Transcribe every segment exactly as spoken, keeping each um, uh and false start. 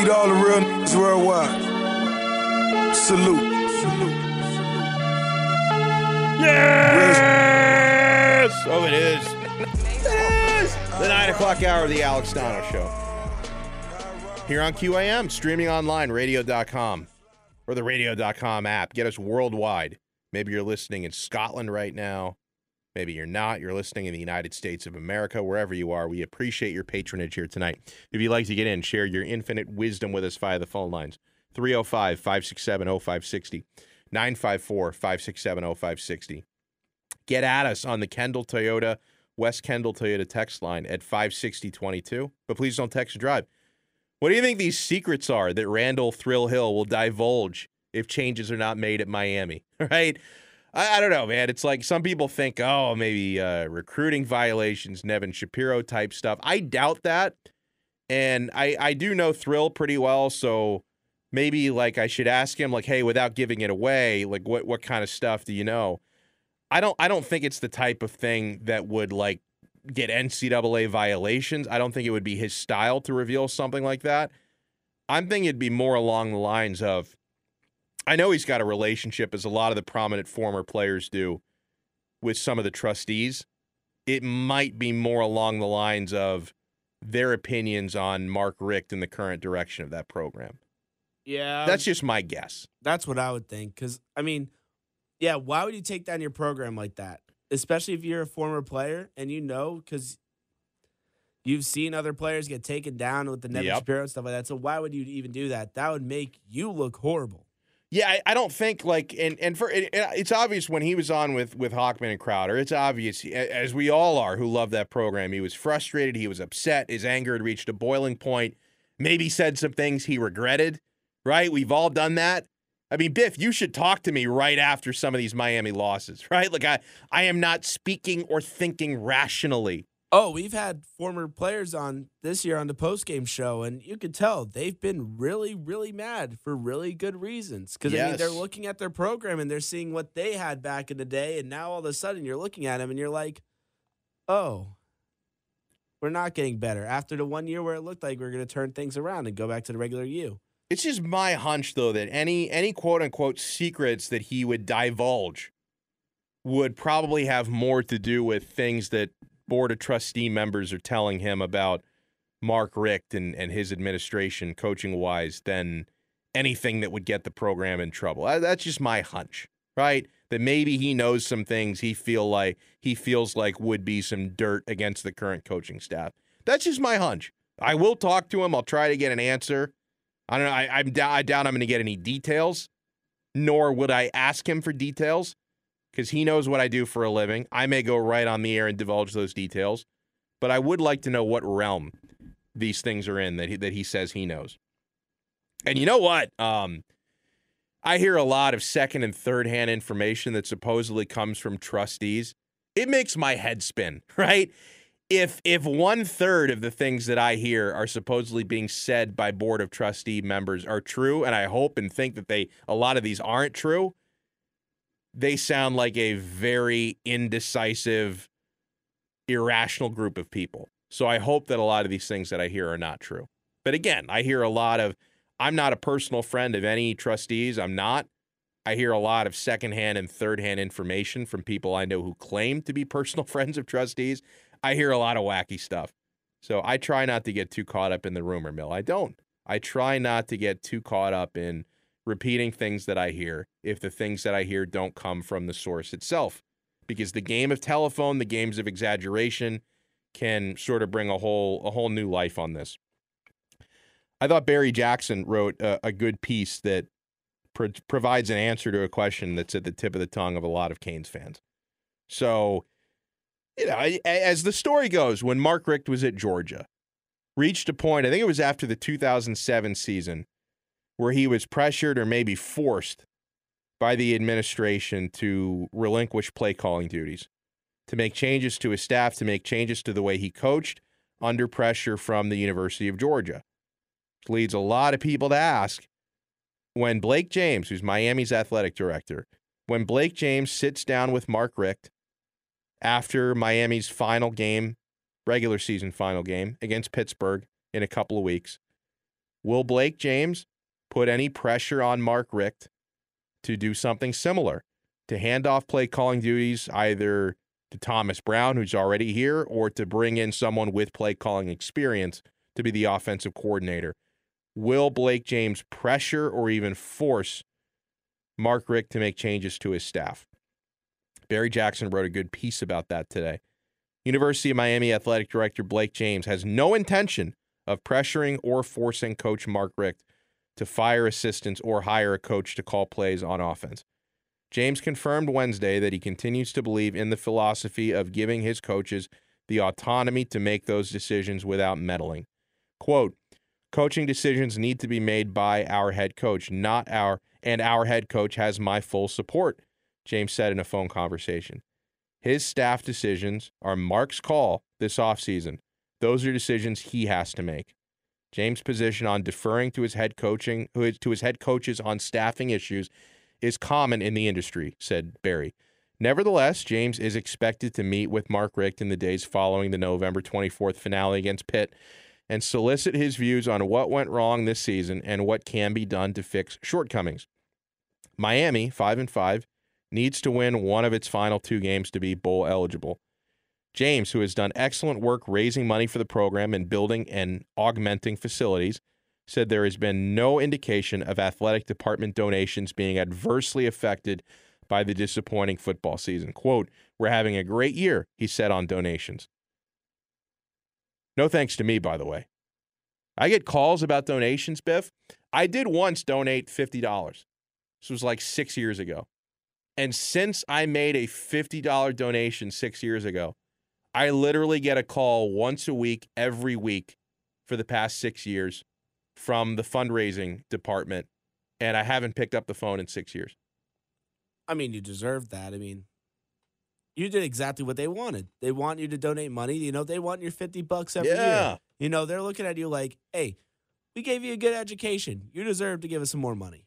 to all the real niggas worldwide. Salute. Salute. Yes! Oh, it is. Yes! The nine o'clock hour of the Alex Dono Show. Here on Q A M, streaming online, radio dot com, or the radio dot com app. Get us worldwide. Maybe you're listening in Scotland right now. Maybe you're not. You're listening in the United States of America, wherever you are. We appreciate your patronage here tonight. If you'd like to get in, share your infinite wisdom with us via the phone lines. three oh five, five six seven, oh five six oh, nine five four, five six seven, oh five six oh. Get at us on the Kendall Toyota, West Kendall Toyota text line at five six oh two two. But please don't text and drive. What do you think these secrets are that Randall Thrill Hill will divulge if changes are not made at Miami? Right? I, I don't know, man. It's like some people think, oh, maybe uh, recruiting violations, Nevin Shapiro type stuff. I doubt that. And I, I do know Thrill pretty well, so maybe like I should ask him, like, hey, without giving it away, like what what kind of stuff do you know? I don't I don't think it's the type of thing that would like get N C double A violations. I don't think it would be his style to reveal something like that. I'm thinking it'd be more along the lines of, I know he's got a relationship, as a lot of the prominent former players do, with some of the trustees. It might be more along the lines of their opinions on Mark Richt and the current direction of that program. Yeah. That's just my guess. That's what I would think. Because, I mean, yeah, why would you take down your program like that? Especially if you're a former player and you know, because you've seen other players get taken down with the Nevin Yep. Shapiro and stuff like that. So why would you even do that? That would make you look horrible. Yeah, I, I don't think like, and and for it, it's obvious when he was on with with Hockman and Crowder. It's obvious, as we all are who love that program. He was frustrated. He was upset. His anger had reached a boiling point. Maybe said some things he regretted. Right? We've all done that. I mean, Biff, you should talk to me right after some of these Miami losses, right? Like I, I am not speaking or thinking rationally. Oh, we've had former players on this year on the postgame show, and you could tell they've been really, really mad for really good reasons. Because I mean, Yes. they're looking at their program and they're seeing what they had back in the day, and now all of a sudden you're looking at them and you're like, oh, we're not getting better. After the one year where it looked like we are going to turn things around and go back to the regular you. It's just my hunch, though, that any any quote unquote secrets that he would divulge would probably have more to do with things that Board of Trustee members are telling him about Mark Richt and, and his administration, coaching wise, than anything that would get the program in trouble. That's just my hunch, right? That maybe he knows some things he feel like he feels like would be some dirt against the current coaching staff. That's just my hunch. I will talk to him. I'll try to get an answer. I don't know. I, I'm I doubt I'm going to get any details, nor would I ask him for details, because he knows what I do for a living. I may go right on the air and divulge those details, but I would like to know what realm these things are in that he, that he says he knows. And you know what? Um, I hear a lot of second and third hand information that supposedly comes from trustees. It makes my head spin, right? If if one third of the things that I hear are supposedly being said by Board of Trustee members are true, and I hope and think that they a lot of these aren't true, they sound like a very indecisive, irrational group of people. So I hope that a lot of these things that I hear are not true. But again, I hear a lot of, I'm not a personal friend of any trustees. I'm not. I hear a lot of secondhand and third-hand information from people I know who claim to be personal friends of trustees. I hear a lot of wacky stuff. So I try not to get too caught up in the rumor mill. I don't. I try not to get too caught up in repeating things that I hear if the things that I hear don't come from the source itself. Because the game of telephone, the games of exaggeration can sort of bring a whole a whole new life on this. I thought Barry Jackson wrote a, a good piece that pro- provides an answer to a question that's at the tip of the tongue of a lot of Canes fans. So, you know, as the story goes, when Mark Richt was at Georgia, reached a point, I think it was after the two thousand seven season, where he was pressured or maybe forced by the administration to relinquish play calling duties, to make changes to his staff, to make changes to the way he coached under pressure from the University of Georgia. Which leads a lot of people to ask, when Blake James, who's Miami's athletic director, when Blake James sits down with Mark Richt after Miami's final game, regular season final game against Pittsburgh in a couple of weeks, Will Blake James put any pressure on Mark Richt to do something similar, to hand off play calling duties either to Thomas Brown, who's already here, or to bring in someone with play calling experience to be the offensive coordinator? Will Blake James pressure or even force Mark Richt to make changes to his staff? Barry Jackson wrote a good piece about that today. University of Miami Athletic Director Blake James has no intention of pressuring or forcing Coach Mark Richt to fire assistants or hire a coach to call plays on offense. James confirmed Wednesday that he continues to believe in the philosophy of giving his coaches the autonomy to make those decisions without meddling. Quote, coaching decisions need to be made by our head coach, not our, and our head coach has my full support, James said in a phone conversation. His staff decisions are Mark's call this offseason. Those are decisions he has to make. James' position on deferring to his head coaching, to his head coaches on staffing issues is common in the industry, said Barry. Nevertheless, James is expected to meet with Mark Richt in the days following the November twenty-fourth finale against Pitt and solicit his views on what went wrong this season and what can be done to fix shortcomings. Miami, five and five, needs to win one of its final two games to be bowl eligible. James, who has done excellent work raising money for the program and building and augmenting facilities, said there has been no indication of athletic department donations being adversely affected by the disappointing football season. Quote, we're having a great year, he said on donations. No thanks to me, by the way. I get calls about donations, Biff. I did once donate fifty dollars. This was like six years ago. And since I made a fifty dollars donation six years ago, I literally get a call once a week, every week for the past six years from the fundraising department, and I haven't picked up the phone in six years. I mean, you deserve that. I mean, you did exactly what they wanted. They want you to donate money. You know, they want your fifty bucks every Yeah. year. You know, they're looking at you like, hey, we gave you a good education. You deserve to give us some more money.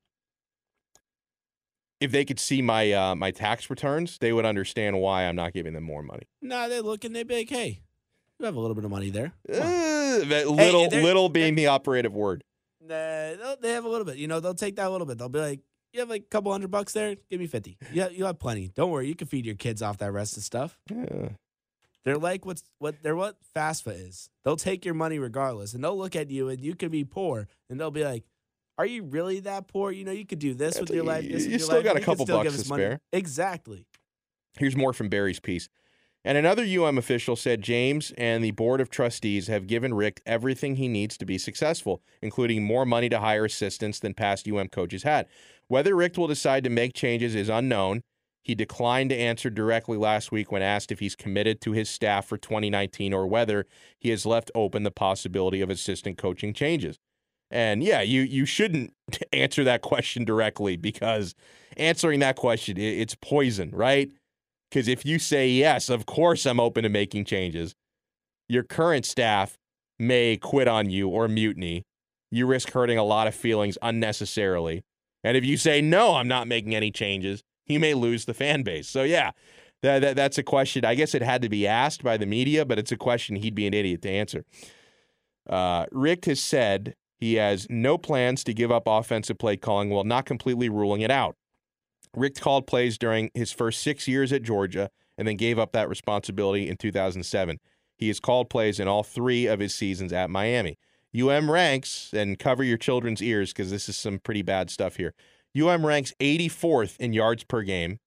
If they could see my uh, my tax returns, they would understand why I'm not giving them more money. Nah, they look and they be like, hey, you have a little bit of money there. Uh, that little, Hey, little being the operative word. Nah, they'll- they have a little bit. You know, they'll take that a little bit. They'll be like, you have like a couple hundred bucks there? Give me fifty. Yeah, you have plenty. Don't worry. You can feed your kids off that rest of stuff. Yeah. They're like what's what they're what FAFSA is. They'll take your money regardless, and they'll look at you, and you could be poor, and they'll be like, "Are you really that poor? You know, you could do this Yeah, with your life. This you with your still life. got a You could couple still bucks give us to money." spare. Exactly. Here's more from Barry's piece. And another U M official said James and the board of trustees have given Richt everything he needs to be successful, including more money to hire assistants than past U M coaches had. Whether Richt will decide to make changes is unknown. He declined to answer directly last week when asked if he's committed to his staff for twenty nineteen or whether he has left open the possibility of assistant coaching changes. And yeah, you you shouldn't answer that question directly, because answering that question, it's poison, right? Because if you say, yes, of course I'm open to making changes, your current staff may quit on you or mutiny. You risk hurting a lot of feelings unnecessarily. And if you say, no, I'm not making any changes, he may lose the fan base. So yeah, that, that, that's a question. I guess it had to be asked by the media, but it's a question he'd be an idiot to answer. Uh, Richt has said he has no plans to give up offensive play calling while not completely ruling it out. Richt called plays during his first six years at Georgia and then gave up that responsibility in two thousand seven. He has called plays in all three of his seasons at Miami. U M ranks, and cover your children's ears because this is some pretty bad stuff here. U M ranks eighty-fourth in yards per game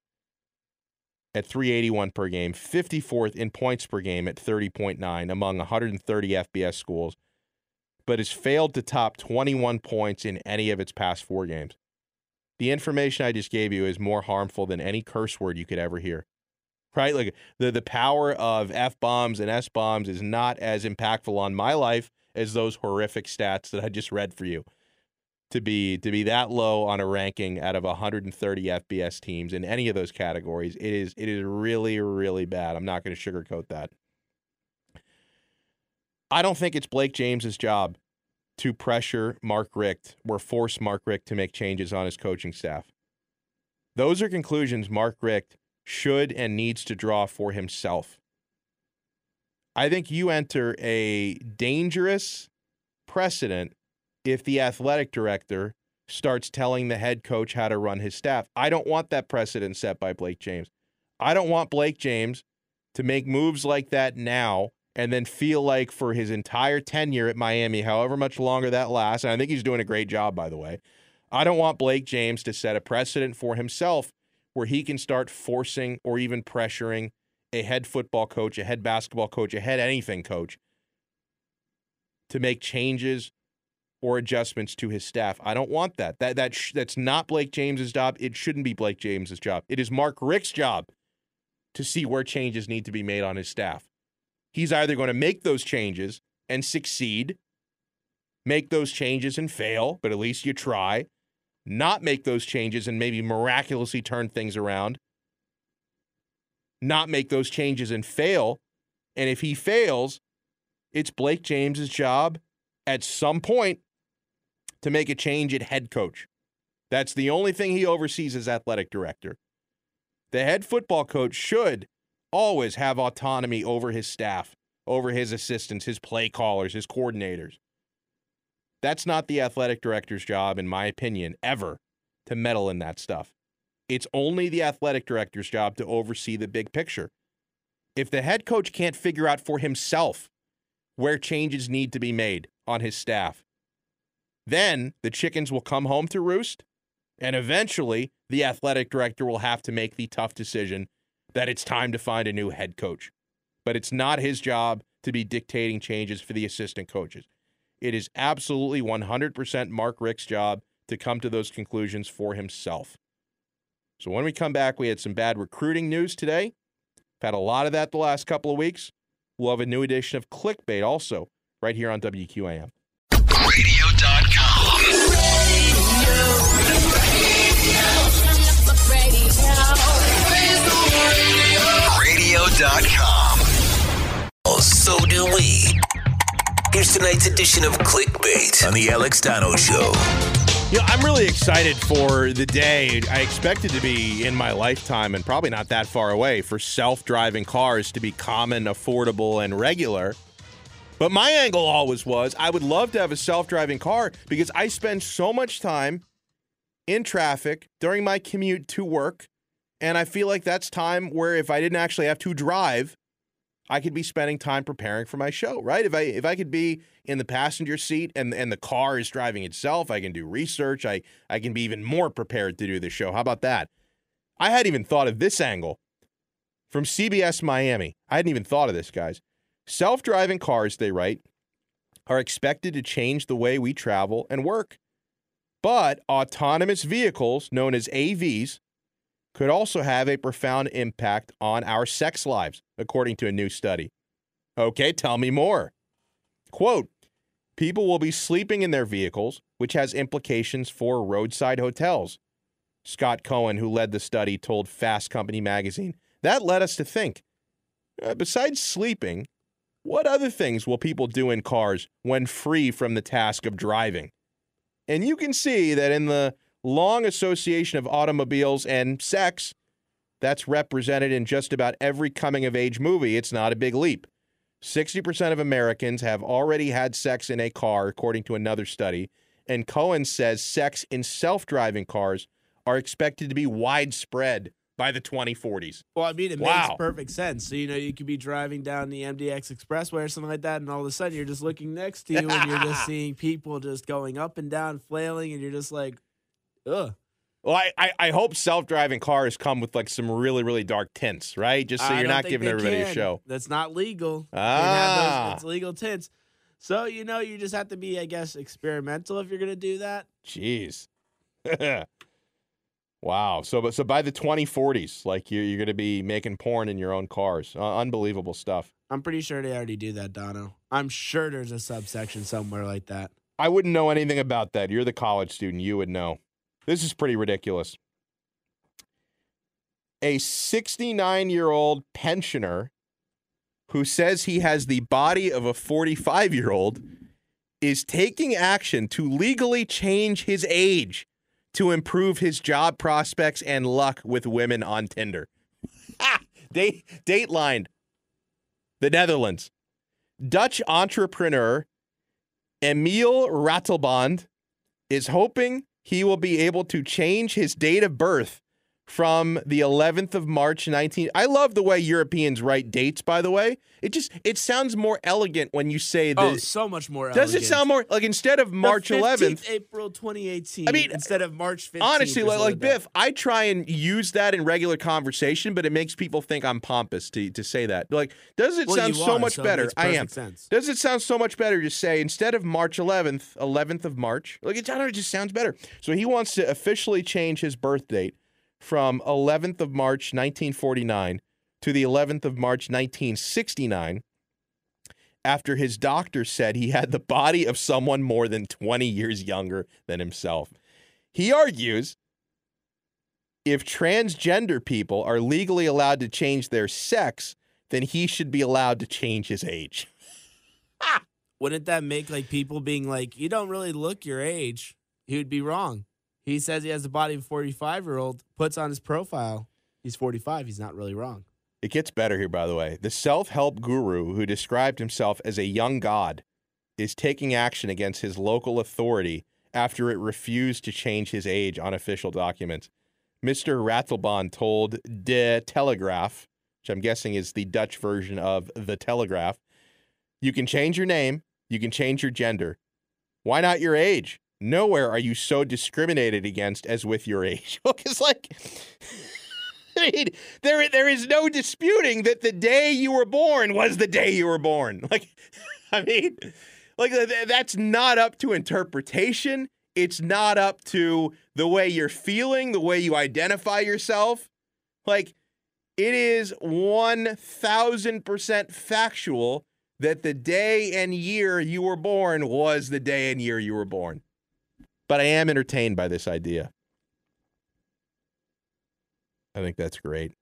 at three eighty-one per game, fifty-fourth in points per game at thirty point nine among one hundred thirty F B S schools, but has failed to top twenty-one points in any of its past four games. The information I just gave you is more harmful than any curse word you could ever hear. Right? Like the, the power of F-bombs and S-bombs is not as impactful on my life as those horrific stats that I just read for you. To be to be that low on a ranking out of one hundred thirty F B S teams in any of those categories, it is it is really, really bad. I'm not going to sugarcoat that. I don't think it's Blake James's job to pressure Mark Richt or force Mark Richt to make changes on his coaching staff. Those are conclusions Mark Richt should and needs to draw for himself. I think you enter a dangerous precedent if the athletic director starts telling the head coach how to run his staff. I don't want that precedent set by Blake James. I don't want Blake James to make moves like that now and then feel like for his entire tenure at Miami, however much longer that lasts, and I think he's doing a great job, by the way, I don't want Blake James to set a precedent for himself where he can start forcing or even pressuring a head football coach, a head basketball coach, a head anything coach to make changes or adjustments to his staff. I don't want that. That that sh- that's not Blake James's job. It shouldn't be Blake James's job. It is Mark Richt's job to see where changes need to be made on his staff. He's either going to make those changes and succeed, make those changes and fail, but at least you try, not make those changes and maybe miraculously turn things around, not make those changes and fail, and if he fails, it's Blake James's job at some point to make a change at head coach. That's the only thing he oversees as athletic director. The head football coach should always have autonomy over his staff, over his assistants, his play callers, his coordinators. That's not the athletic director's job, in my opinion, ever, to meddle in that stuff. It's only the athletic director's job to oversee the big picture. If the head coach can't figure out for himself where changes need to be made on his staff, then the chickens will come home to roost, and eventually the athletic director will have to make the tough decision that it's time to find a new head coach. But it's not his job to be dictating changes for the assistant coaches. It is absolutely one hundred percent Mark Richt's job to come to those conclusions for himself. So when we come back, we had some bad recruiting news today. We've had a lot of that the last couple of weeks. We'll have a new edition of Clickbait also right here on W Q A M. radio dot com. radio dot com. Oh, so do we. Here's tonight's edition of Clickbait on the Alex Dano Show. You know, I'm really excited for the day. I expect it to be in my lifetime and probably not that far away for self-driving cars to be common, affordable, and regular. But my angle always was I would love to have a self-driving car because I spend so much time in traffic during my commute to work, and I feel like that's time where if I didn't actually have to drive, I could be spending time preparing for my show, right? If I if I could be in the passenger seat and, and the car is driving itself, I can do research. I, I can be even more prepared to do this show. How about that? I hadn't even thought of this angle from C B S Miami. I hadn't even thought of this, guys. Self-driving cars, they write, are expected to change the way we travel and work. But autonomous vehicles, known as A Vs, could also have a profound impact on our sex lives, according to a new study. Okay, tell me more. Quote, people will be sleeping in their vehicles, which has implications for roadside hotels. Scott Cohen, who led the study, told Fast Company magazine. That led us to think, uh, besides sleeping, what other things will people do in cars when free from the task of driving? And you can see that in the long association of automobiles and sex that's represented in just about every coming-of-age movie, it's not a big leap. sixty percent of Americans have already had sex in a car, according to another study, and Cohen says sex in self-driving cars are expected to be widespread by the twenty forties. Well, I mean, it Wow. makes perfect sense. So, you know, you could be driving down the M D X Expressway or something like that, and all of a sudden you're just looking next to you and you're just seeing people just going up and down, flailing, and you're just like, ugh. Well, I, I, I hope self-driving cars come with like some really, really dark tints, right? Just so I you're don't not think giving they everybody can. a show. That's not legal. They Ah. have those, it's legal tints. So, you know, you just have to be, I guess, experimental if you're going to do that. Jeez. Wow. So, but so by the twenty forties, like you're, you're going to be making porn in your own cars. Uh, unbelievable stuff. I'm pretty sure they already do that, Dono. I'm sure there's a subsection somewhere like that. I wouldn't know anything about that. You're the college student. You would know. This is pretty ridiculous. A sixty-nine-year-old pensioner who says he has the body of a forty-five-year-old is taking action to legally change his age to improve his job prospects and luck with women on Tinder. Ah, date, Dateline, the Netherlands. Dutch entrepreneur Emil Rattelband is hoping he will be able to change his date of birth from the eleventh of March, nineteen. I love the way Europeans write dates, by the way. It just, it sounds more elegant when you say Oh, this. so much more Does elegant. it sound more, like instead of March The eleventh? fifteenth April twenty eighteen. I mean, instead of March fifteenth. Honestly, or like, something like Biff, I try and use that in regular conversation, but it makes people think I'm pompous to, to say that. Like, does it Well, sound you so are, much so it better? makes I am. perfect sense. Does it sound so much better to say instead of March eleventh, eleventh of March? Like, it, I don't know, it just sounds better. So he wants to officially change his birth date from eleventh of March, nineteen forty-nine to the eleventh of March, nineteen sixty-nine, after his doctor said he had the body of someone more than twenty years younger than himself. He argues if transgender people are legally allowed to change their sex, then he should be allowed to change his age. Wouldn't that make like people being like, you don't really look your age? He would be wrong. He says he has the body of a forty-five-year-old, puts on his profile. He's forty-five. He's not really wrong. It gets better here, by the way. The self-help guru who described himself as a young god is taking action against his local authority after it refused to change his age on official documents. Mister Rattelband told De Telegraaf, which I'm guessing is the Dutch version of The Telegraph, you can change your name, you can change your gender. Why not your age? Nowhere are you so discriminated against as with your age. Because, like, I mean, there, there is no disputing that the day you were born was the day you were born. Like, I mean, like, that's not up to interpretation. It's not up to the way you're feeling, the way you identify yourself. Like, it is one thousand percent factual that the day and year you were born was the day and year you were born. But I am entertained by this idea. I think that's great.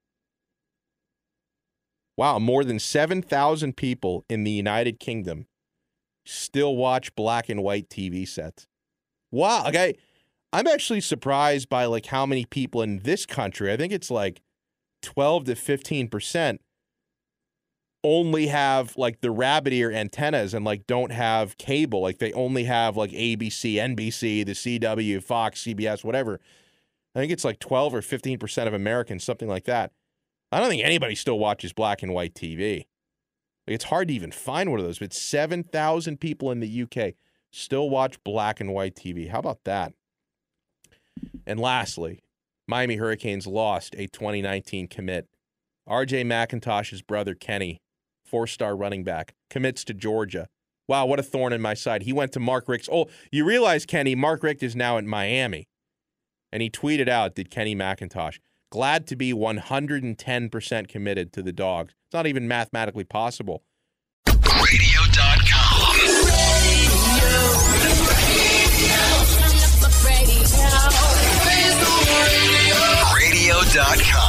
Wow, more than seven thousand people in the United Kingdom still watch black and white T V sets. Wow, okay. I'm actually surprised by like how many people in this country, I think it's like twelve to fifteen percent only have like the rabbit ear antennas and like don't have cable. Like they only have like A B C, N B C, the C W, Fox, C B S, whatever. I think it's like twelve or fifteen percent of Americans, something like that. I don't think anybody still watches black and white T V. Like, it's hard to even find one of those, but seven thousand people in the U K still watch black and white T V. How about that? And lastly, Miami Hurricanes lost a twenty nineteen commit. R J McIntosh's brother, Kenny, four-star running back, commits to Georgia. Wow, what a thorn in my side. He went to Mark Richt's. Oh, you realize, Kenny, Mark Richt is now in Miami. And he tweeted out, did Kenny McIntosh, glad to be one hundred ten percent committed to the Dogs. It's not even mathematically possible. radio dot com. radio dot com.